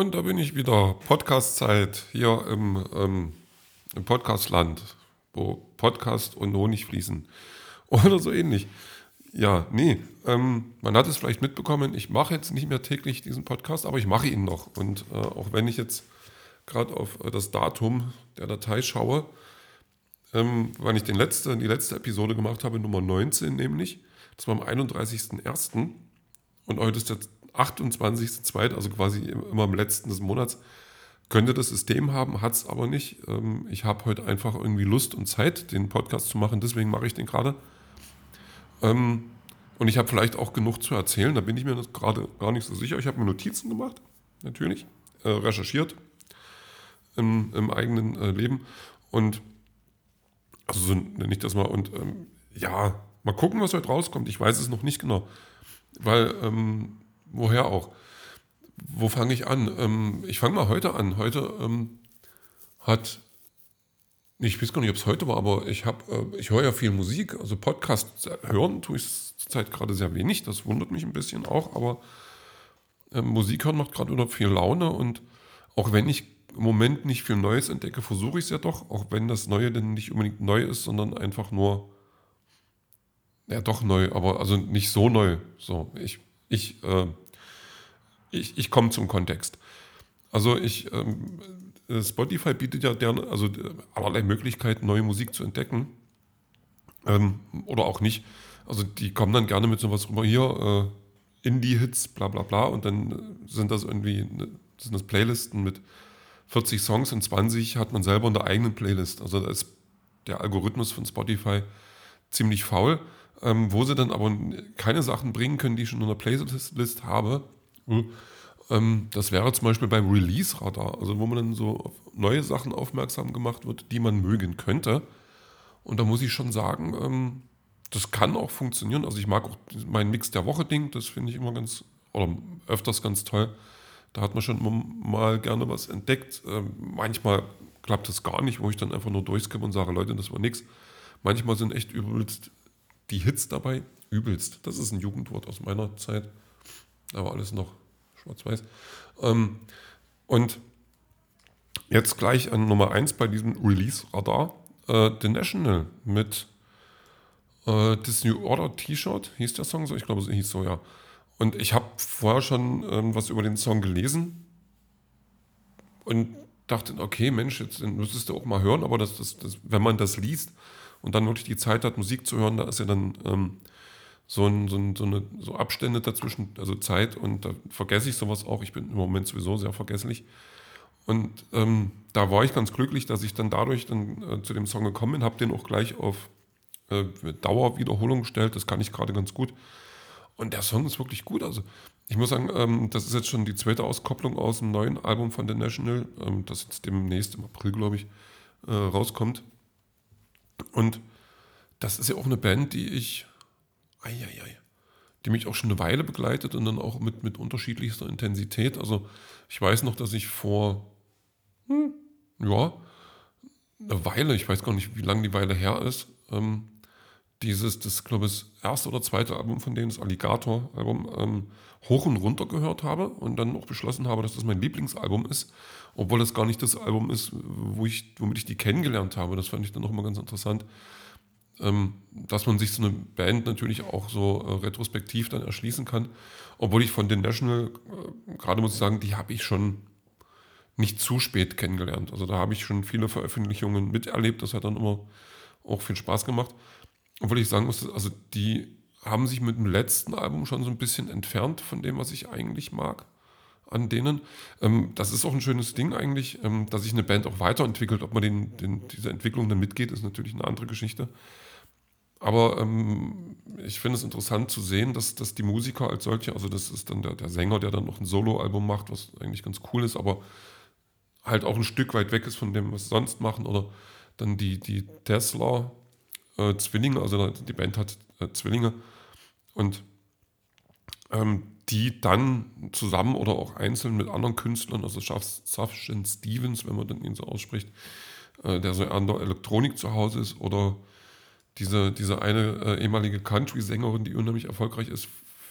Und da bin ich wieder. Podcast-Zeit hier im Podcastland, wo Podcast und Honig fließen. Oder so ähnlich. Ja, nee, man hat es vielleicht mitbekommen, ich mache jetzt nicht mehr täglich diesen Podcast, aber ich mache ihn noch. Und auch wenn ich jetzt gerade auf das Datum der Datei schaue, wann ich die letzte Episode gemacht habe, Nummer 19 nämlich, das war am 31.01. und heute ist der 28.02., also quasi immer am letzten des Monats, könnte das System haben, hat es aber nicht. Ich habe heute einfach irgendwie Lust und Zeit, den Podcast zu machen, deswegen mache ich den gerade. Und ich habe vielleicht auch genug zu erzählen, da bin ich mir gerade gar nicht so sicher. Ich habe mir Notizen gemacht, natürlich, recherchiert im eigenen Leben und also so nenne ich das mal und ja, mal gucken, was heute rauskommt. Ich weiß es noch nicht genau, weil woher auch? Wo fange ich an? Ich fange mal heute an. Heute hat, ich weiß gar nicht, ob es heute war, aber ich höre ja viel Musik. Also Podcasts hören tue ich zurzeit gerade sehr wenig. Das wundert mich ein bisschen auch, aber Musik hören macht gerade wieder viel Laune und auch wenn ich im Moment nicht viel Neues entdecke, versuche ich es ja doch, auch wenn das Neue dann nicht unbedingt neu ist, sondern einfach nur, ja doch neu, aber also nicht so neu. So, ich komme zum Kontext. Also Spotify bietet ja allerlei Möglichkeiten, neue Musik zu entdecken oder auch nicht. Also die kommen dann gerne mit sowas rüber, hier Indie-Hits, bla bla bla und dann sind das Playlisten mit 40 Songs und 20 hat man selber in der eigenen Playlist. Also da ist der Algorithmus von Spotify ziemlich faul, wo sie dann aber keine Sachen bringen können, die ich schon in der Playlist habe. Das wäre zum Beispiel beim Release-Radar, also wo man dann so auf neue Sachen aufmerksam gemacht wird, die man mögen könnte. Und da muss ich schon sagen, das kann auch funktionieren. Also ich mag auch mein Mix der Woche-Ding, das finde ich immer oder öfters ganz toll. Da hat man schon immer mal gerne was entdeckt. Manchmal klappt das gar nicht, wo ich dann einfach nur durchskippe und sage, Leute, das war nix. Manchmal sind echt übelst die Hits dabei. Übelst, das ist ein Jugendwort aus meiner Zeit. Da war alles noch schwarz-weiß. Und jetzt gleich an Nummer 1 bei diesem Release-Radar. The National mit This New Order T-Shirt, hieß der Song so? Ich glaube, es hieß so, ja. Und ich habe vorher schon was über den Song gelesen und dachte, okay, Mensch, jetzt müsstest du auch mal hören, aber wenn man das liest und dann wirklich die Zeit hat, Musik zu hören, da ist ja dann so Abstände dazwischen, also Zeit und da vergesse ich sowas auch. Ich bin im Moment sowieso sehr vergesslich. Und da war ich ganz glücklich, dass ich dann dadurch zu dem Song gekommen bin, habe den auch gleich auf Dauerwiederholung gestellt, das kann ich gerade ganz gut. Und der Song ist wirklich gut. Also ich muss sagen, das ist jetzt schon die zweite Auskopplung aus dem neuen Album von The National, das jetzt demnächst im April, glaube ich, rauskommt. Und das ist ja auch eine Band, die mich auch schon eine Weile begleitet und dann auch mit unterschiedlichster Intensität. Also ich weiß noch, dass ich vor, ja, eine Weile, ich weiß gar nicht, wie lange die Weile her ist, das glaube ich, das erste oder zweite Album von denen, das Alligator-Album, hoch und runter gehört habe und dann auch beschlossen habe, dass das mein Lieblingsalbum ist, obwohl das gar nicht das Album ist, womit ich die kennengelernt habe. Das fand ich dann auch immer ganz interessant, dass man sich so eine Band natürlich auch so retrospektiv dann erschließen kann. Obwohl ich von den National, gerade muss ich sagen, die habe ich schon nicht zu spät kennengelernt. Also da habe ich schon viele Veröffentlichungen miterlebt, das hat dann immer auch viel Spaß gemacht. Obwohl ich sagen muss, also die haben sich mit dem letzten Album schon so ein bisschen entfernt von dem, was ich eigentlich mag an denen. Das ist auch ein schönes Ding eigentlich, dass sich eine Band auch weiterentwickelt. Ob man diese Entwicklung dann mitgeht, ist natürlich eine andere Geschichte. Aber ich finde es interessant zu sehen, dass die Musiker als solche, also das ist dann der Sänger, der dann noch ein Soloalbum macht, was eigentlich ganz cool ist, aber halt auch ein Stück weit weg ist von dem, was sie sonst machen. Oder dann die Tesla Zwillinge, also die Band hat Zwillinge und die dann zusammen oder auch einzeln mit anderen Künstlern, also Sufjan Stevens, wenn man dann ihn so ausspricht, der so an der Elektronik zu Hause ist, oder diese eine ehemalige Country-Sängerin, die unheimlich erfolgreich ist,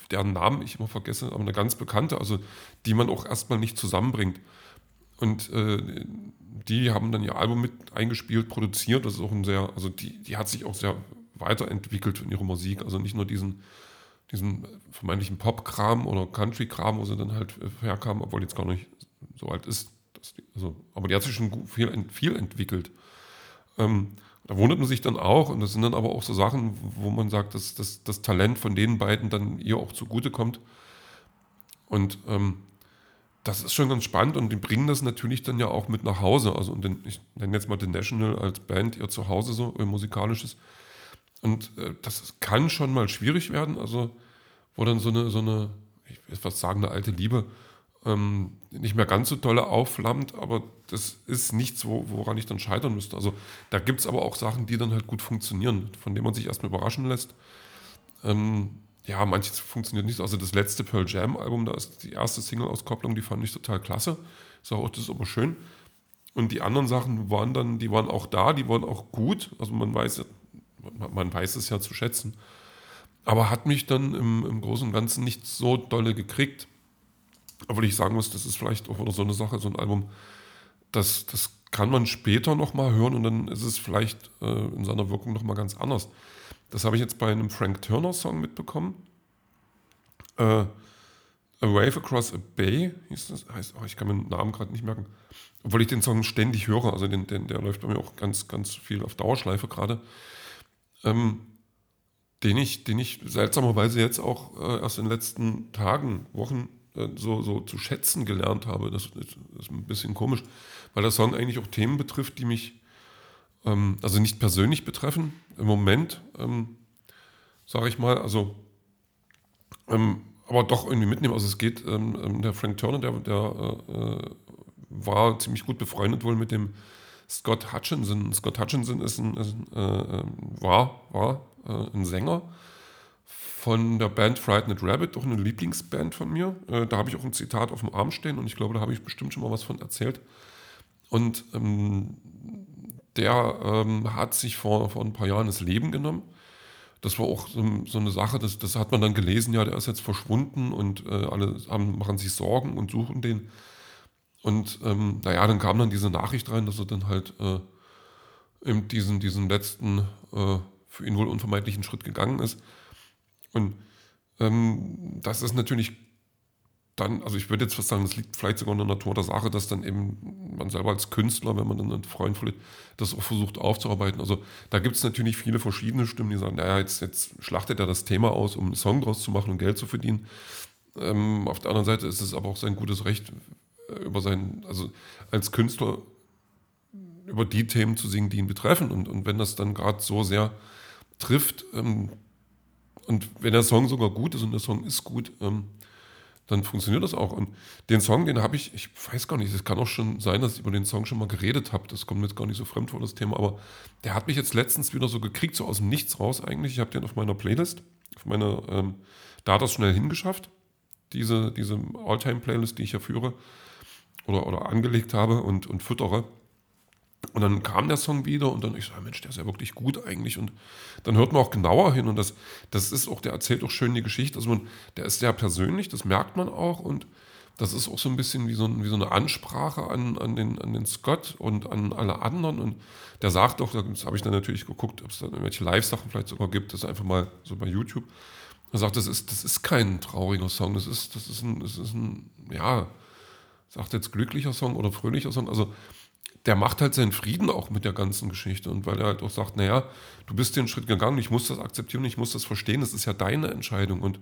deren Namen ich immer vergesse, aber eine ganz bekannte, also die man auch erstmal nicht zusammenbringt. Und die haben dann ihr Album mit eingespielt, produziert. Das ist auch ein sehr, also die hat sich auch sehr weiterentwickelt in ihrer Musik. Also nicht nur diesen vermeintlichen Pop-Kram oder Country-Kram, wo sie dann halt herkam, obwohl jetzt gar nicht so alt ist. Also, aber die hat sich schon viel entwickelt. Da wundert man sich dann auch, und das sind dann aber auch so Sachen, wo man sagt, dass das Talent von den beiden dann ihr auch zugutekommt. Und das ist schon ganz spannend, und die bringen das natürlich dann ja auch mit nach Hause. Also, und ich nenne jetzt mal The National als Band ihr Zuhause so, ihr musikalisches. Und das kann schon mal schwierig werden, also wo dann so eine, ich will fast sagen, eine alte Liebe nicht mehr ganz so dolle aufflammt, aber das ist nichts, woran ich dann scheitern müsste. Also da gibt es aber auch Sachen, die dann halt gut funktionieren, von denen man sich erstmal überraschen lässt. Ja, manches funktioniert nicht. Also das letzte Pearl Jam Album, da ist die erste Single-Auskopplung, die fand ich total klasse. Ich sage auch, das ist aber schön. Und die anderen Sachen waren dann, die waren auch da, die waren auch gut. Also man weiß es ja zu schätzen. Aber hat mich dann im Großen und Ganzen nicht so dolle gekriegt. Obwohl ich sagen muss, das ist vielleicht auch wieder so eine Sache, so ein Album, das kann man später nochmal hören, und dann ist es vielleicht in seiner Wirkung nochmal ganz anders. Das habe ich jetzt bei einem Frank Turner Song mitbekommen. A Wave Across a Bay hieß das. Ich kann mir den Namen gerade nicht merken. Obwohl ich den Song ständig höre. Also der läuft bei mir auch ganz, ganz viel auf Dauerschleife gerade. Ähm, den ich seltsamerweise jetzt auch erst in den letzten Tagen, Wochen so zu schätzen gelernt habe. Das ist ein bisschen komisch, weil der Song eigentlich auch Themen betrifft, die mich also nicht persönlich betreffen. Im Moment, sage ich mal, also aber doch irgendwie mitnehmen. Also es geht, der Frank Turner, der war ziemlich gut befreundet wohl mit dem Scott Hutchinson. Scott Hutchinson war ein Sänger von der Band Frightened Rabbit, auch eine Lieblingsband von mir. Da habe ich auch ein Zitat auf dem Arm stehen, und ich glaube, da habe ich bestimmt schon mal was von erzählt. Und der hat sich vor ein paar Jahren das Leben genommen. Das war auch so eine Sache, das hat man dann gelesen, ja, der ist jetzt verschwunden, und alle machen sich Sorgen und suchen den. Und naja, dann kam dann diese Nachricht rein, dass er dann halt eben diesen letzten, für ihn wohl unvermeidlichen Schritt gegangen ist. Und das ist natürlich dann, also ich würde jetzt fast sagen, das liegt vielleicht sogar in der Natur der Sache, dass dann eben man selber als Künstler, wenn man dann einen Freund verliert, das auch versucht aufzuarbeiten. Also da gibt es natürlich viele verschiedene Stimmen, die sagen, naja, jetzt schlachtet er das Thema aus, um einen Song draus zu machen und Geld zu verdienen. Auf der anderen Seite ist es aber auch sein gutes Recht, also als Künstler über die Themen zu singen, die ihn betreffen. Und wenn das dann gerade so sehr trifft, und wenn der Song sogar gut ist, und der Song ist gut, dann funktioniert das auch. Und den Song, den habe ich weiß gar nicht, es kann auch schon sein, dass ich über den Song schon mal geredet habe. Das kommt mir jetzt gar nicht so fremd vor, das Thema. Aber der hat mich jetzt letztens wieder so gekriegt, so aus dem Nichts raus eigentlich. Ich habe den auf meiner Playlist, da hat er es schnell hingeschafft. Diese All-Time-Playlist, die ich ja führe oder angelegt habe und füttere. Und dann kam der Song wieder, und dann ich so, Mensch, der ist ja wirklich gut eigentlich. Und dann hört man auch genauer hin, und das ist auch, der erzählt auch schön die Geschichte. Also der ist sehr persönlich, das merkt man auch, und das ist auch so ein bisschen wie so eine Ansprache an den Scott und an alle anderen. Und der sagt auch, das habe ich dann natürlich geguckt, ob es dann irgendwelche Live-Sachen vielleicht sogar gibt, das einfach mal so bei YouTube. Er sagt, das ist kein trauriger Song, das ist ein, ja, sagt jetzt glücklicher Song oder fröhlicher Song. Also der macht halt seinen Frieden auch mit der ganzen Geschichte, und weil er halt auch sagt, naja, du bist den Schritt gegangen, ich muss das akzeptieren, ich muss das verstehen, das ist ja deine Entscheidung, und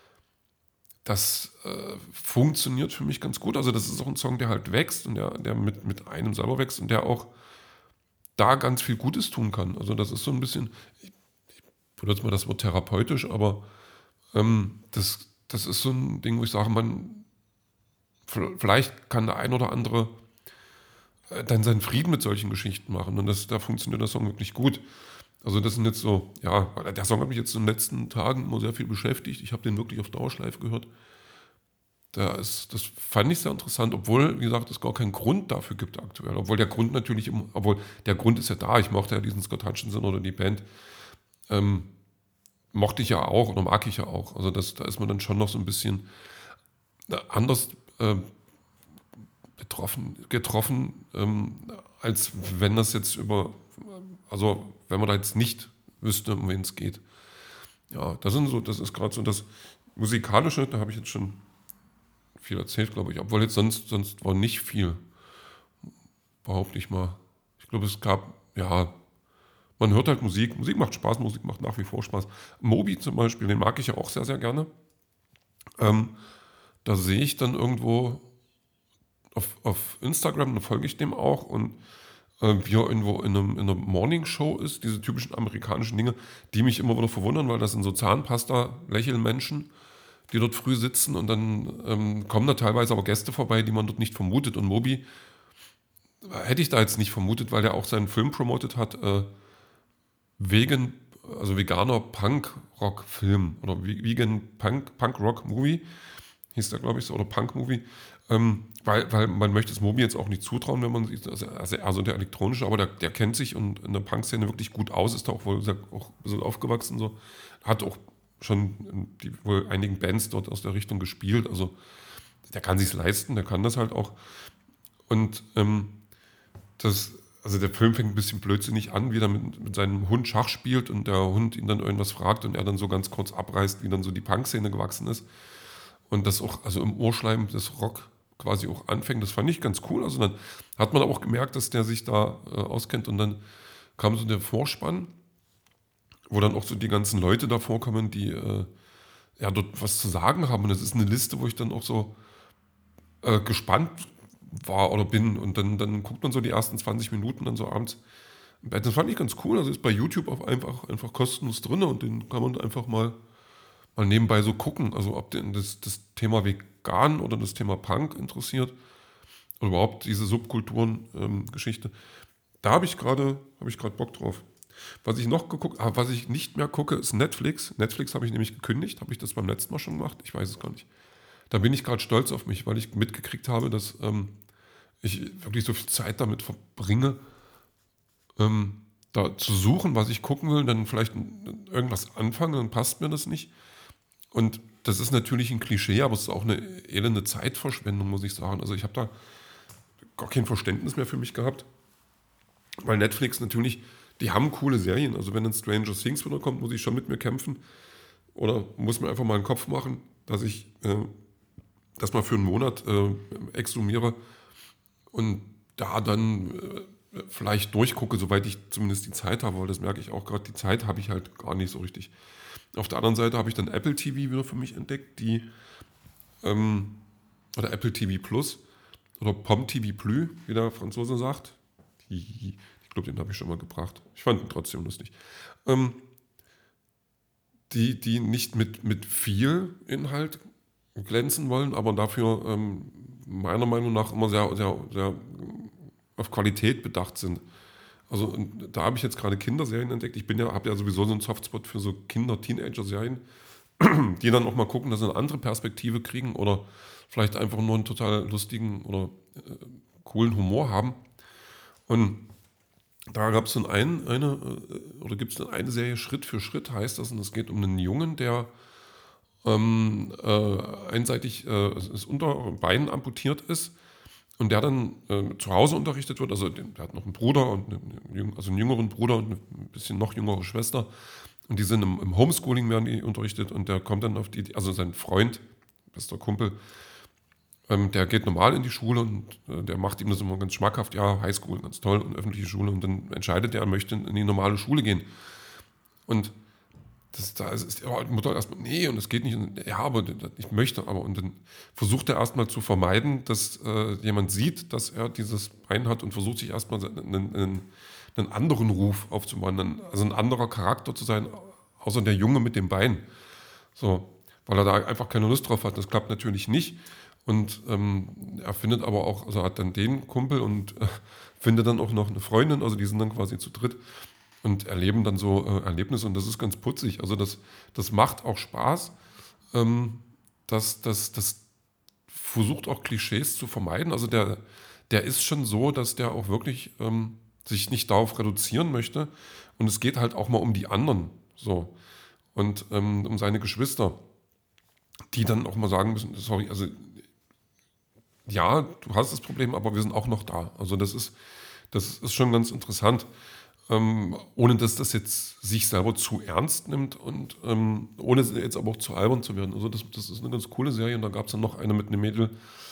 das funktioniert für mich ganz gut. Also das ist auch ein Song, der halt wächst, und der mit einem selber wächst, und der auch da ganz viel Gutes tun kann. Also das ist so ein bisschen, ich benutze mal das Wort therapeutisch, aber das ist so ein Ding, wo ich sage, vielleicht kann der ein oder andere dann seinen Frieden mit solchen Geschichten machen. Und da funktioniert der Song wirklich gut. Also das sind jetzt so, ja, der Song hat mich jetzt in den letzten Tagen immer sehr viel beschäftigt. Ich habe den wirklich auf Dauerschleife gehört. Das fand ich sehr interessant, obwohl, wie gesagt, es gar keinen Grund dafür gibt aktuell. Obwohl der Grund obwohl der Grund ist ja da. Ich mochte ja diesen Scott Hutchinson oder die Band. mochte ich ja auch oder mag ich ja auch. Also da ist man dann schon noch so ein bisschen anders äh, getroffen, als wenn das jetzt also wenn man da jetzt nicht wüsste, um wen es geht. Ja, das ist gerade so das Musikalische, da habe ich jetzt schon viel erzählt, glaube ich, obwohl jetzt sonst war nicht viel, behaupte ich mal. Ich glaube, es gab, ja, man hört halt Musik, Musik macht Spaß, Musik macht nach wie vor Spaß. Moby zum Beispiel, den mag ich ja auch sehr, sehr gerne. Ähm, Da sehe ich dann irgendwo auf Instagram, da folge ich dem auch und wie er irgendwo in einer Morningshow ist, diese typischen amerikanischen Dinge, die mich immer wieder verwundern, weil das sind so Zahnpasta-Lächelmenschen, die dort früh sitzen und dann kommen da teilweise aber Gäste vorbei, die man dort nicht vermutet. Und Moby hätte ich da jetzt nicht vermutet, weil er auch seinen Film promotet hat, wegen, also veganer Punk-Rock-Film oder Vegan Punk-Rock-Movie, hieß der, glaube ich, so, oder Punk-Movie. Weil man möchte es Moby jetzt auch nicht zutrauen, wenn man sieht, also der elektronische, aber der kennt sich und in der Punk-Szene wirklich gut aus, ist da auch wohl auch ein bisschen aufgewachsen, so, hat auch schon wohl einigen Bands dort aus der Richtung gespielt, also der kann sich's leisten, der kann das halt auch. Und also der Film fängt ein bisschen blödsinnig an, wie er mit seinem Hund Schach spielt und der Hund ihn dann irgendwas fragt und er dann so ganz kurz abreißt, wie dann so die Punk-Szene gewachsen ist. Und das auch, also im Ohrschleim des Rock quasi auch anfängt. Das fand ich ganz cool. Also dann hat man auch gemerkt, dass der sich da auskennt und dann kam so der Vorspann, wo dann auch so die ganzen Leute da vorkommen, die ja dort was zu sagen haben. Und das ist eine Liste, wo ich dann auch so gespannt war oder bin. Und dann guckt man so die ersten 20 Minuten dann so abends im Bett. Das fand ich ganz cool. Also ist bei YouTube auch einfach kostenlos drin und den kann man einfach mal nebenbei so gucken. Also ob den das Thema Vegan oder das Thema Punk interessiert oder überhaupt diese Subkulturen-Geschichte. Da habe ich gerade Bock drauf. Was ich nicht mehr gucke, ist Netflix. Netflix habe ich nämlich gekündigt. Habe ich das beim letzten Mal schon gemacht? Ich weiß es gar nicht. Da bin ich gerade stolz auf mich, weil ich mitgekriegt habe, dass ich wirklich so viel Zeit damit verbringe, da zu suchen, was ich gucken will, dann vielleicht irgendwas anfangen, dann passt mir das nicht. Und das ist natürlich ein Klischee, aber es ist auch eine elende Zeitverschwendung, muss ich sagen. Also ich habe da gar kein Verständnis mehr für mich gehabt, weil Netflix natürlich, die haben coole Serien. Also wenn ein Stranger Things wieder kommt, muss ich schon mit mir kämpfen oder muss mir einfach mal einen Kopf machen, dass ich das mal für einen Monat exhumiere und da dann vielleicht durchgucke, soweit ich zumindest die Zeit habe, weil das merke ich auch gerade, die Zeit habe ich halt gar nicht so richtig. Auf der anderen Seite habe ich dann Apple TV wieder für mich entdeckt, oder Apple TV Plus oder POM TV Plus, wie der Franzose sagt. Ich glaube, den habe ich schon mal gebracht. Ich fand ihn trotzdem lustig. Ähm, die nicht mit viel Inhalt glänzen wollen, aber dafür meiner Meinung nach immer sehr, sehr, sehr auf Qualität bedacht sind. Also und da habe ich jetzt gerade Kinderserien entdeckt. Habe ja sowieso so einen Softspot für so Kinder-Teenager-Serien, die dann auch mal gucken, dass sie eine andere Perspektive kriegen oder vielleicht einfach nur einen total lustigen oder coolen Humor haben. Und da gab es dann oder gibt es dann eine Serie Schritt für Schritt heißt das und es geht um einen Jungen, der einseitig das Unterbein amputiert ist und der dann zu Hause unterrichtet wird. Also der hat noch einen Bruder und also einen jüngeren Bruder und eine ein bisschen noch jüngere Schwester. Und die sind im Homeschooling werden die unterrichtet und der kommt dann also sein Freund, bester Kumpel, der geht normal in die Schule und der macht ihm das immer ganz schmackhaft, ja, Highschool, ganz toll und öffentliche Schule und dann entscheidet er möchte in die normale Schule gehen. Und da ist die Mutter erstmal, nee, und das geht nicht. Und, ja, aber ich möchte aber. Und dann versucht er erstmal zu vermeiden, dass jemand sieht, dass er dieses Bein hat und versucht sich erstmal einen anderen Ruf aufzubauen, also ein anderer Charakter zu sein, außer der Junge mit dem Bein. So, weil er da einfach keine Lust drauf hat. Das klappt natürlich nicht. Und er findet aber auch, also er hat dann den Kumpel und findet dann auch noch eine Freundin, also die sind dann quasi zu dritt und erleben dann so Erlebnisse und das ist ganz putzig. Also das macht auch Spaß. Das versucht auch Klischees zu vermeiden. Also der ist schon so, dass der auch wirklich sich nicht darauf reduzieren möchte und es geht halt auch mal um die anderen. So. und um seine Geschwister, die dann auch mal sagen müssen, sorry, also ja, du hast das Problem, aber wir sind auch noch da. Also das ist schon ganz interessant, ohne dass das jetzt sich selber zu ernst nimmt und ohne jetzt aber auch zu albern zu werden. Also das ist eine ganz coole Serie und da gab es dann noch eine mit einem Mädel,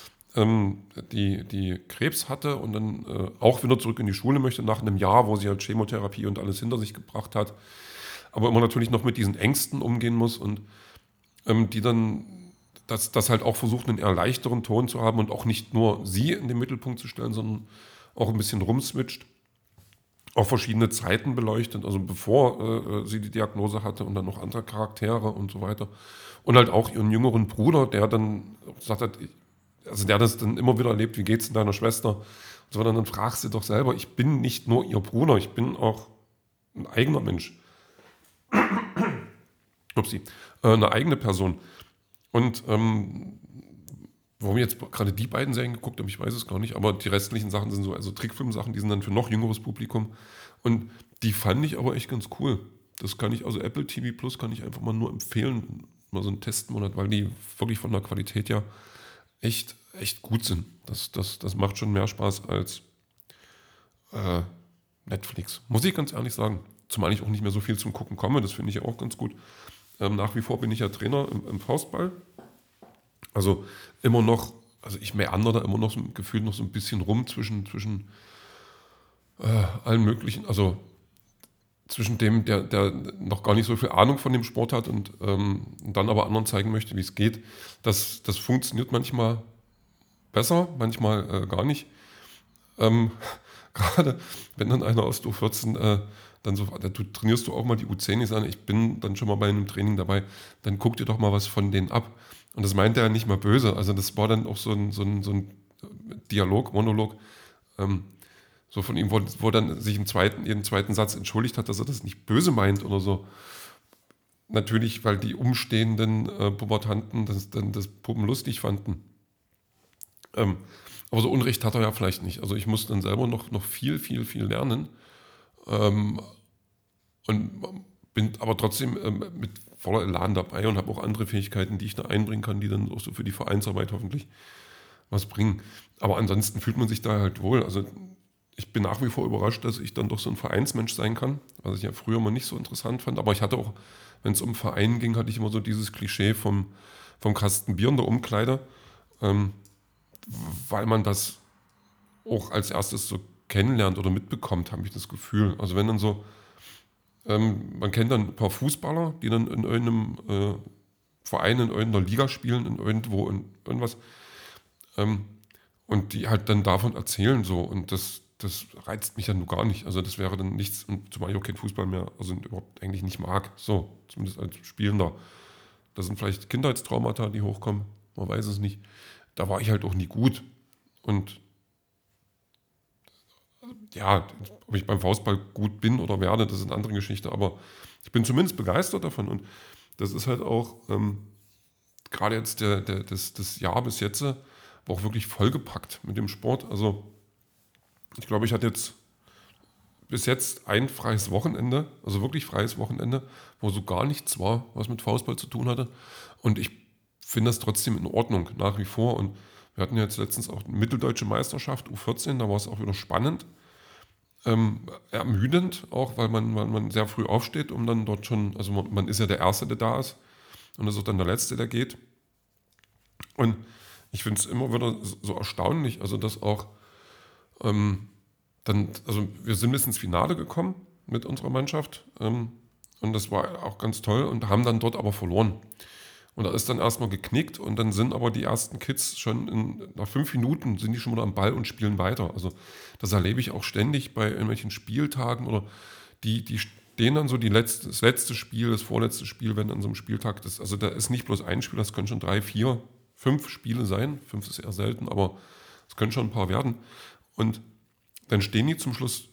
die Krebs hatte und dann auch wieder zurück in die Schule möchte nach einem Jahr, wo sie halt Chemotherapie und alles hinter sich gebracht hat, aber immer natürlich noch mit diesen Ängsten umgehen muss und die dann das halt auch versucht, einen eher leichteren Ton zu haben und auch nicht nur sie in den Mittelpunkt zu stellen, sondern auch ein bisschen rumswitcht, auch verschiedene Zeiten beleuchtet, also bevor sie die Diagnose hatte und dann noch andere Charaktere und so weiter. Und halt auch ihren jüngeren Bruder, der dann gesagt hat, also der das dann immer wieder erlebt, wie geht's denn deiner Schwester? Und so, dann fragst du doch selber, ich bin nicht nur ihr Bruder, ich bin auch ein eigener Mensch. Upsi, eine eigene Person. Und warum ich jetzt gerade die beiden Serien geguckt habe, ich weiß es gar nicht, aber die restlichen Sachen sind so, also Trickfilm-Sachen, die sind dann für noch jüngeres Publikum. Und die fand ich aber echt ganz cool. Das kann ich, also Apple TV Plus kann ich einfach mal nur empfehlen, mal so einen Testmonat, weil die wirklich von der Qualität ja echt gut sind. Das macht schon mehr Spaß als äh, Netflix. Muss ich ganz ehrlich sagen. Zumal ich auch nicht mehr so viel zum Gucken komme, das finde ich ja auch ganz gut. Nach wie vor bin ich ja Trainer im Faustball. Also immer noch, also ich meander da immer noch so gefühlt noch so ein bisschen rum zwischen allen möglichen, also zwischen dem, der noch gar nicht so viel Ahnung von dem Sport hat und dann aber anderen zeigen möchte, wie es geht. Das funktioniert manchmal besser, manchmal gar nicht. Ähm, Gerade wenn dann einer aus der U14 dann so, du trainierst du auch mal die U10, ich sage, ich bin dann schon mal bei einem Training dabei, dann guck dir doch mal was von denen ab. Und das meinte er nicht mal böse. Also das war dann auch so ein Dialog, Monolog, ähm, so von ihm, wo dann sich jeden zweiten Satz entschuldigt hat, dass er das nicht böse meint oder so. Natürlich, weil die umstehenden Pubertanten das Puppen lustig fanden. Ähm, aber so Unrecht hat er ja vielleicht nicht. Also ich muss dann selber noch viel lernen. Ähm, und bin aber trotzdem mit voller Elan dabei und habe auch andere Fähigkeiten, die ich da einbringen kann, die dann auch so für die Vereinsarbeit hoffentlich was bringen. Aber ansonsten fühlt man sich da halt wohl. Also ich bin nach wie vor überrascht, dass ich dann doch so ein Vereinsmensch sein kann, was ich ja früher mal nicht so interessant fand. Aber ich hatte auch, wenn es um Verein ging, hatte ich immer so dieses Klischee vom Kasten Bier in der Umkleide, ähm, weil man das auch als erstes so kennenlernt oder mitbekommt, habe ich das Gefühl. Also wenn dann so, man kennt dann ein paar Fußballer, die dann in irgendeinem Verein, in irgendeiner Liga spielen, in irgendwo, in irgendwas, ähm, und die halt dann davon erzählen so. Und das reizt mich ja nur gar nicht. Also das wäre dann nichts, und zumal ich auch keinen Fußball mehr, also überhaupt eigentlich nicht mag. So, zumindest als Spielender. Das sind vielleicht Kindheitstraumata, die hochkommen, man weiß es nicht. Da war ich halt auch nie gut. Und ja, ob ich beim Faustball gut bin oder werde, das ist eine andere Geschichte, aber ich bin zumindest begeistert davon und das ist halt auch gerade jetzt das Jahr bis jetzt war auch wirklich vollgepackt mit dem Sport. Also ich glaube, ich hatte jetzt bis jetzt ein freies Wochenende, also wirklich freies Wochenende, wo so gar nichts war, was mit Faustball zu tun hatte und ich finde das trotzdem in Ordnung nach wie vor und wir hatten jetzt letztens auch eine mitteldeutsche Meisterschaft, U14, da war es auch wieder spannend. Ermüdend auch, weil man sehr früh aufsteht, um dann dort schon, also man ist ja der Erste, der da ist und ist auch dann der Letzte, der geht. Und ich finde es immer wieder so erstaunlich, also dass auch dann, also wir sind bis ins Finale gekommen mit unserer Mannschaft und das war auch ganz toll und haben dann dort aber verloren. Und da ist dann erstmal geknickt und dann sind aber die ersten Kids schon nach 5 Minuten sind die schon wieder am Ball und spielen weiter. Also das erlebe ich auch ständig bei irgendwelchen Spieltagen oder die stehen dann so das letzte Spiel, das vorletzte Spiel, wenn an so einem Spieltag, also da ist nicht bloß ein Spiel, das können schon 3, 4, 5 Spiele sein. 5 ist eher selten, aber es können schon ein paar werden. Und dann stehen die zum Schluss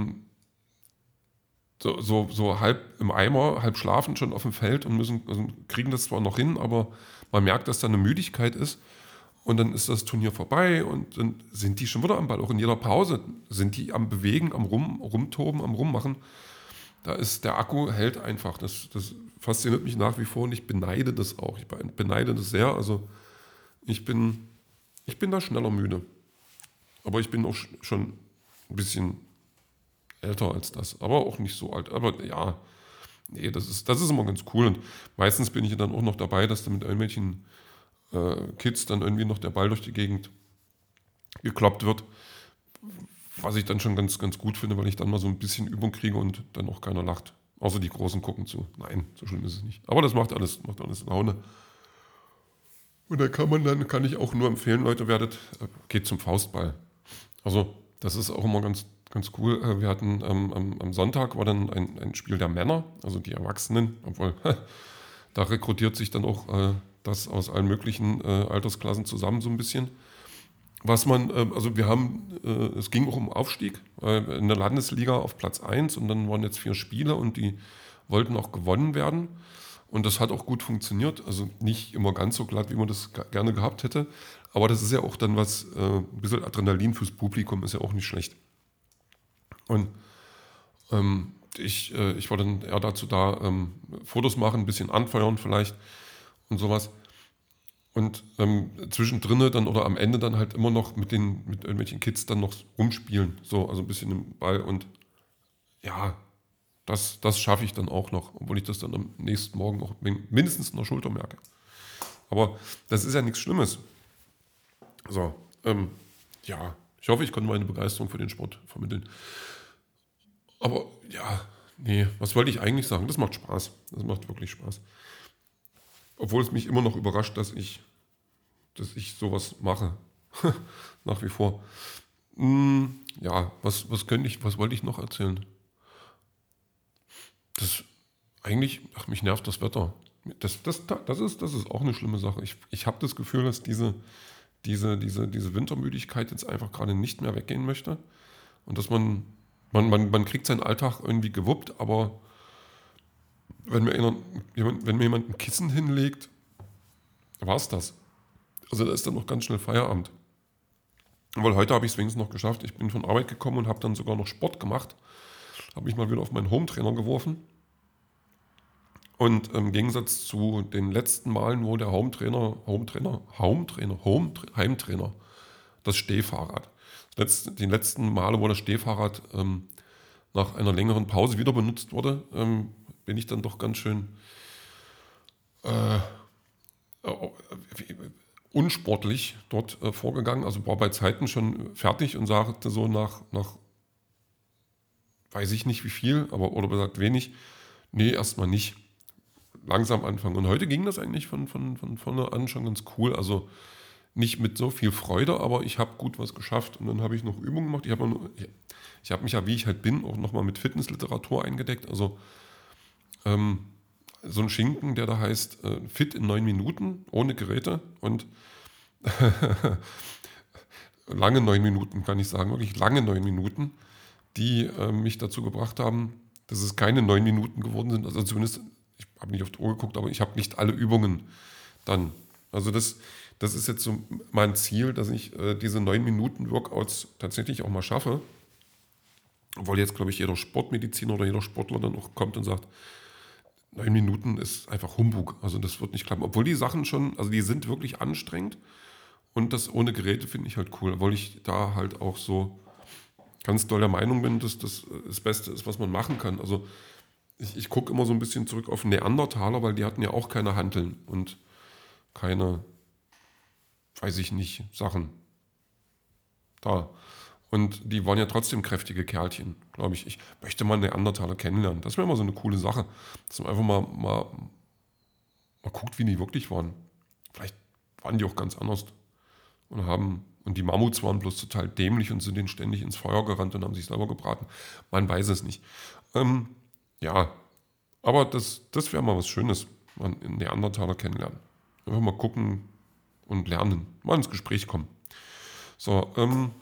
so halb im Eimer, halb schlafen schon auf dem Feld und also kriegen das zwar noch hin, aber man merkt, dass da eine Müdigkeit ist und dann ist das Turnier vorbei und dann sind die schon wieder am Ball. Auch in jeder Pause sind die am Bewegen, am Rumtoben, am Rummachen Da ist der Akku hält einfach. Das fasziniert mich nach wie vor und ich beneide das auch. Ich beneide das sehr. Also ich bin, ich bin da schneller müde. Aber ich bin auch schon ein bisschen älter als das. Aber auch nicht so alt. Aber ja, nee, das ist immer ganz cool. Und meistens bin ich dann auch noch dabei, dass da mit irgendwelchen Kids dann irgendwie noch der Ball durch die Gegend gekloppt wird. Was ich dann schon ganz, ganz gut finde, weil ich dann mal so ein bisschen Übung kriege und dann auch keiner lacht. Außer die Großen gucken zu. Nein, so schlimm ist es nicht. Aber das macht alles Laune. Und da kann ich auch nur empfehlen, Leute, geht zum Faustball. Also, das ist auch immer ganz, ganz cool. Wir hatten am Sonntag war dann ein Spiel der Männer, also die Erwachsenen, obwohl da rekrutiert sich dann auch das aus allen möglichen Altersklassen zusammen so ein bisschen. Also es ging auch um Aufstieg in der Landesliga auf Platz 1 und dann waren jetzt 4 Spiele und die wollten auch gewonnen werden. Und das hat auch gut funktioniert. Also nicht immer ganz so glatt, wie man das gerne gehabt hätte. Aber das ist ja auch dann ein bisschen Adrenalin fürs Publikum ist ja auch nicht schlecht. Und ich war dann eher dazu da, Fotos machen, ein bisschen anfeuern vielleicht und sowas. Und zwischendrin dann oder am Ende dann halt immer noch mit irgendwelchen Kids dann noch rumspielen. So, also ein bisschen im Ball. Und ja, das schaffe ich dann auch noch, obwohl ich das dann am nächsten Morgen noch mindestens in der Schulter merke. Aber das ist ja nichts Schlimmes. So, ja, ich hoffe, ich konnte meine Begeisterung für den Sport vermitteln. Aber ja, nee, was wollte ich eigentlich sagen? Das macht Spaß. Das macht wirklich Spaß. Obwohl es mich immer noch überrascht, dass ich sowas mache. Nach wie vor. Ja, was wollte ich noch erzählen? Das mich nervt das Wetter. Das ist auch eine schlimme Sache. Ich habe das Gefühl, dass diese Wintermüdigkeit jetzt einfach gerade nicht mehr weggehen möchte. Und dass man kriegt seinen Alltag irgendwie gewuppt, aber wenn mir jemand ein Kissen hinlegt, war es das. Also da ist dann noch ganz schnell Feierabend. Weil heute habe ich es wenigstens noch geschafft. Ich bin von Arbeit gekommen und habe dann sogar noch Sport gemacht. Habe mich mal wieder auf meinen Hometrainer geworfen. Und im Gegensatz zu den letzten Malen, wo der Heimtrainer, das Stehfahrrad. Die letzten Male, wo das Stehfahrrad nach einer längeren Pause wieder benutzt wurde, bin ich dann doch ganz schön unsportlich dort vorgegangen. Also war bei Zeiten schon fertig und sagte so nach weiß ich nicht wie viel, aber oder gesagt wenig, nee, erstmal nicht. Langsam anfangen. Und heute ging das eigentlich von vorne an schon ganz cool. Also nicht mit so viel Freude, aber ich habe gut was geschafft. Und dann habe ich noch Übungen gemacht. Ich habe mich ja, wie ich halt bin, auch nochmal mit Fitnessliteratur eingedeckt. Also so ein Schinken, der da heißt Fit in 9 Minuten, ohne Geräte. Und lange 9 Minuten, kann ich sagen, wirklich lange 9 Minuten, die mich dazu gebracht haben, dass es keine 9 Minuten geworden sind. Also zumindest, ich habe nicht auf die Uhr geguckt, aber ich habe nicht alle Übungen dann. Also das ist jetzt so mein Ziel, dass ich diese 9 Minuten Workouts tatsächlich auch mal schaffe. Obwohl jetzt, glaube ich, jeder Sportmediziner oder jeder Sportler dann auch kommt und sagt, 9 Minuten ist einfach Humbug. Also das wird nicht klappen. Obwohl die Sachen schon, also die sind wirklich anstrengend. Und das ohne Geräte finde ich halt cool, weil ich da halt auch so ganz doll der Meinung bin, dass das Beste ist, was man machen kann. Also ich gucke immer so ein bisschen zurück auf Neandertaler, weil die hatten ja auch keine Hanteln und keine, weiß ich nicht, Sachen da. Und die waren ja trotzdem kräftige Kerlchen, glaube ich. Ich möchte mal Neandertaler kennenlernen. Das wäre mal so eine coole Sache, dass man einfach mal guckt, wie die wirklich waren. Vielleicht waren die auch ganz anders und die Mammuts waren bloß total dämlich und sind denen ständig ins Feuer gerannt und haben sich selber gebraten. Man weiß es nicht. Ja, aber das wäre mal was Schönes, mal einen Neandertaler kennenlernen. Einfach mal gucken und lernen, mal ins Gespräch kommen. So,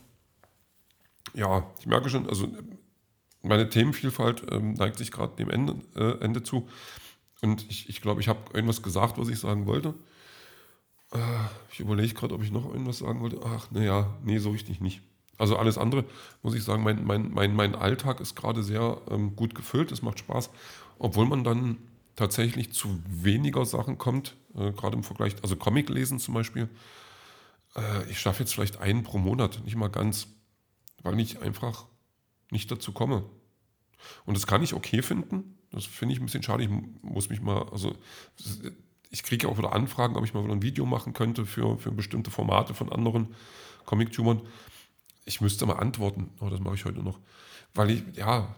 ja, ich merke schon, also meine Themenvielfalt neigt sich gerade dem Ende zu. Und ich glaube, ich habe irgendwas gesagt, was ich sagen wollte. Ich überlege gerade, ob ich noch irgendwas sagen wollte. Ach, naja, nee, so richtig nicht. Also alles andere, muss ich sagen, mein Alltag ist gerade sehr gut gefüllt, es macht Spaß, obwohl man dann tatsächlich zu weniger Sachen kommt, gerade im Vergleich, also Comic lesen zum Beispiel. Ich schaffe jetzt vielleicht einen pro Monat, nicht mal ganz, weil ich einfach nicht dazu komme. Und das kann ich okay finden. Das finde ich ein bisschen schade. Ich muss mich mal, also ich kriege ja auch wieder Anfragen, ob ich mal wieder ein Video machen könnte für bestimmte Formate von anderen Comic-Tubern. Ich müsste mal antworten, aber das mache ich heute noch. Weil ich, ja,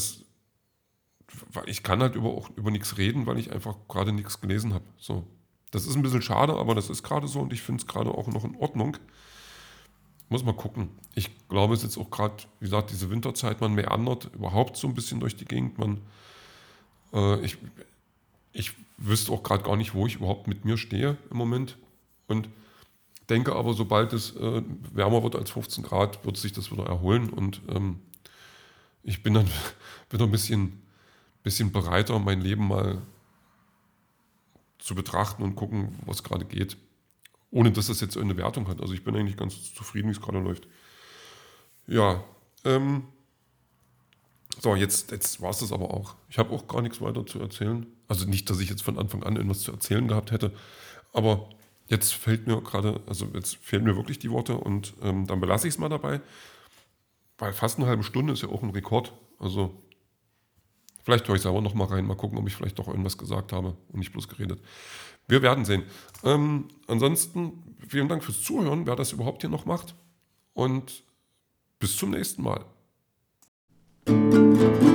weil ich kann halt auch über nichts reden, weil ich einfach gerade nichts gelesen habe. So. Das ist ein bisschen schade, aber das ist gerade so und ich finde es gerade auch noch in Ordnung. Muss mal gucken. Ich glaube, es ist jetzt auch gerade, wie gesagt, diese Winterzeit, man meandert überhaupt so ein bisschen durch die Gegend. Äh, ich, ich wüsste auch gerade gar nicht, wo ich überhaupt mit mir stehe im Moment. Und denke aber, sobald es wärmer wird als 15 Grad, wird sich das wieder erholen. Und ich bin dann wieder ein bisschen bereiter, mein Leben mal zu betrachten und gucken, was gerade geht. Ohne dass das jetzt eine Wertung hat. Also ich bin eigentlich ganz zufrieden, wie es gerade läuft. Ja, ähm, so, jetzt war es das aber auch. Ich habe auch gar nichts weiter zu erzählen. Also nicht, dass ich jetzt von Anfang an irgendwas zu erzählen gehabt hätte, aber jetzt fällt mir gerade, also jetzt fehlen mir wirklich die Worte und dann belasse ich es mal dabei, weil fast eine halbe Stunde ist ja auch ein Rekord. Also vielleicht höre ich selber noch mal rein, mal gucken, ob ich vielleicht doch irgendwas gesagt habe und nicht bloß geredet. Wir werden sehen. Ansonsten vielen Dank fürs Zuhören, wer das überhaupt hier noch macht und bis zum nächsten Mal.